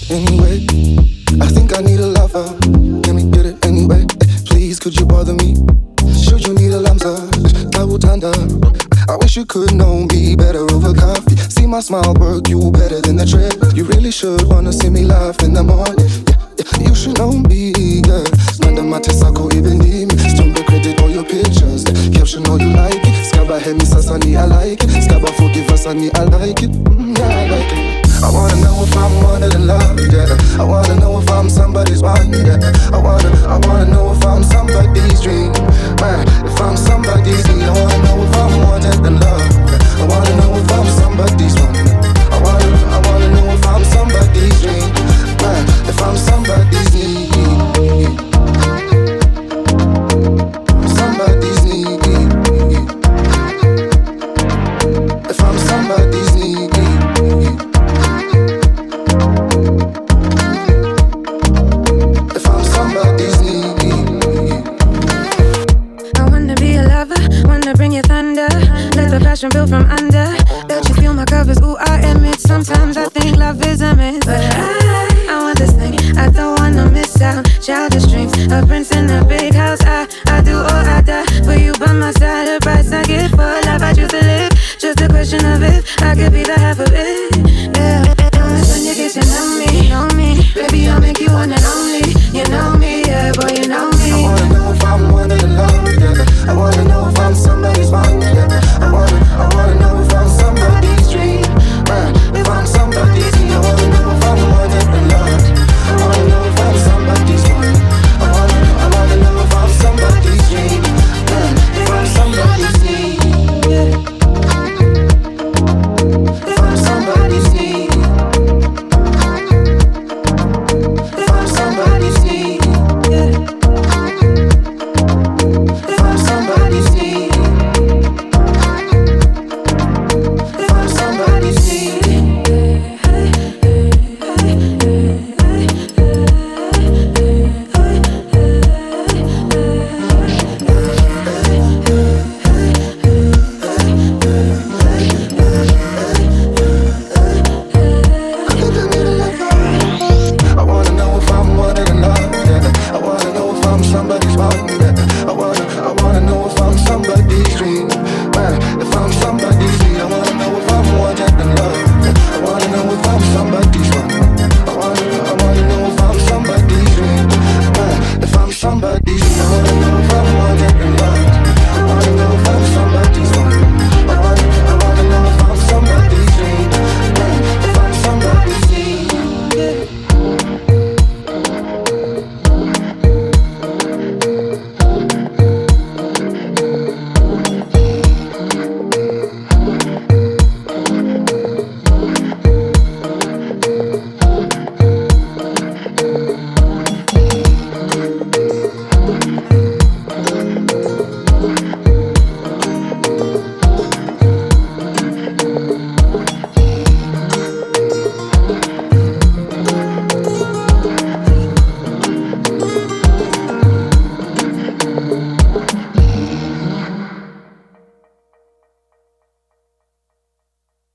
anyway. I think I need a lover. Let me get it anyway. Please, could you bother me? Should you need a lamsa? Tawutanda. I wish you could know me better over coffee. See my smile work you better than the trip. You really should wanna see me laugh in the morning. Yeah, you should know me, yeah. Spend a matisako even me. Stumble credit all your pictures. Caption all you like it. Skaba hemi sasani, I like it. Skaba forgive us, I like it. Yeah, I like it. I wanna know if I'm wanted in love, yeah. I wanna know if I'm somebody's one, yeah. I wanna know if I'm somebody's dream, man. If I'm somebody's dream, I wanna know if I'm wanted in love, yeah. I wanna know if I'm somebody's one, yeah. I wanna know if I'm somebody's dream, man. If I'm somebody's need, somebody's need, if I'm somebody's need. Passion built from under. Let you feel my covers, ooh, I admit sometimes I think love is a myth. But I want this thing, I don't wanna miss out. Childish dreams, a prince in a big house. I do or I die for you by my side. The price I get for life I choose to live. Just a question of if I could be the half of it. Yeah, when you get to know me, baby, I'll make you wanna know me.